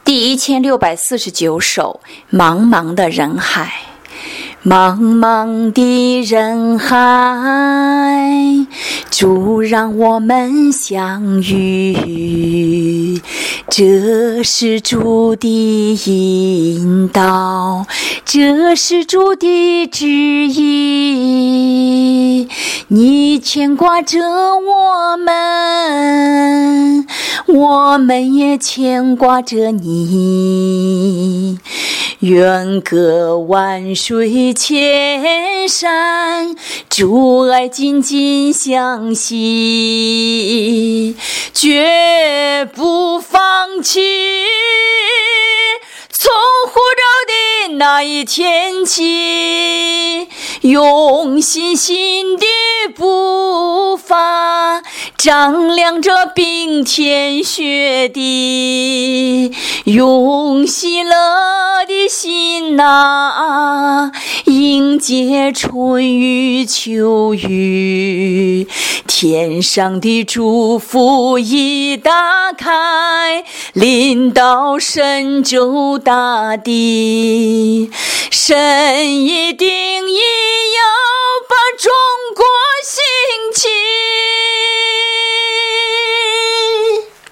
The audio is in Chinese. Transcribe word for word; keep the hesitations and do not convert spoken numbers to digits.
第一千六百四十九首，茫茫的人海。茫茫的人海，主让我们相遇，这是主的引导，这是主的旨意。你牵挂着我们，我们也牵挂着你。远隔万水千山，主爱紧紧相系，绝不放弃。从呼召的那一天起，用信心的步伐，丈量着冰天雪地，用喜乐的心啊，迎接春雨秋雨。天上的祝福已打开，临到神州大地，神一定